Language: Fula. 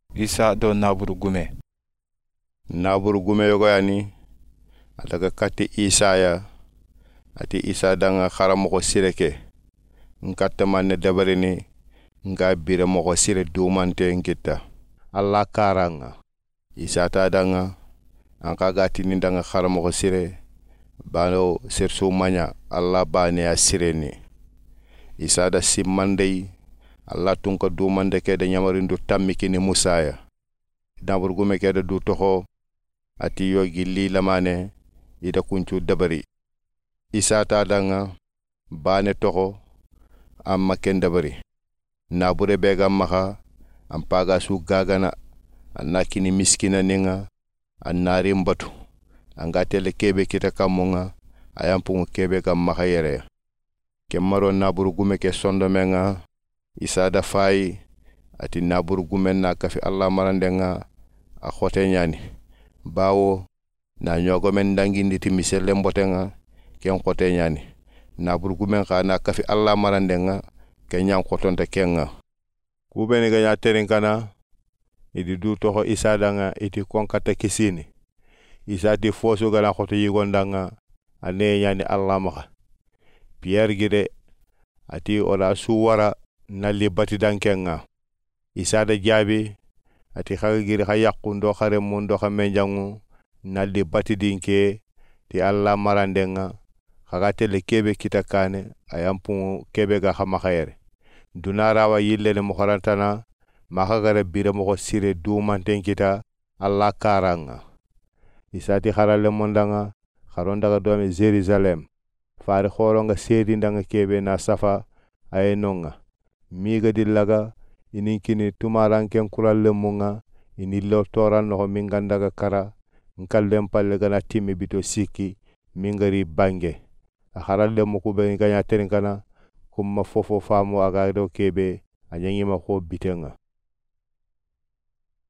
Isa do naburu gume. Naburu gume yogo yani ataga kati Isa ya ati Isa danga khara moko sireke nkatta manne dabarini nga bire moko sire dumante ngitta Allah karanga Isa ta danga anka gati ni danga khara moko sire bano sirsu manya Allah bane ya sireni Isa da simmandei Allah tunka dumande ke da nyamarindu tammikini Musa ya naburu gume ke da du toho ati yo gilli lamane ida kuncu dabari Isa ta danga bane toho amma ken dabari nabure bega maha ampaga su gagana anna kini miskina ninga annari mbatu anga tele kebe kita kamunga ayampungu kebe kam maha yere kemmaro naburu gume ke sondo menga Isa da fay ati naburu gume na kafi Allah marandenga a khote nyani bawo na nyogo men dangindi ti miselle mbotenga ken khote nyani naburu gume ka na kafi Allah marandenga ken nyam khotonta kenga kubeni ga nya terin kana idi du toho Isa danga iti konkata kisini Isa di fosu gala khoto yigondanga ane nyani Allah maka Pierre gide ati ola suwara nali bati dankenga Isa da jabi ati khaga giri khayakku ndo khare mun ndo khamenjangu nali bati dinke ti Allah marandenga khaga tele kebe kitakane ayampu kebe ga khama khayere dunara wa yille le mokharantana maka gara bire moko sire du manten kita Allah karanga Isa ti kharale mondanga kharonda ga do me Jerusalem fari khoronga sedi ndanga kebe na safa ayenonga miga dillaga ininkini tumaranken kuralle munga ini lo toran no mingandaga kara nkallem palle gana timmi bito siki mingari bange akharalle muku be ganya terin kana kumma fofo famu aga do kebe anyangi ma ko bitenga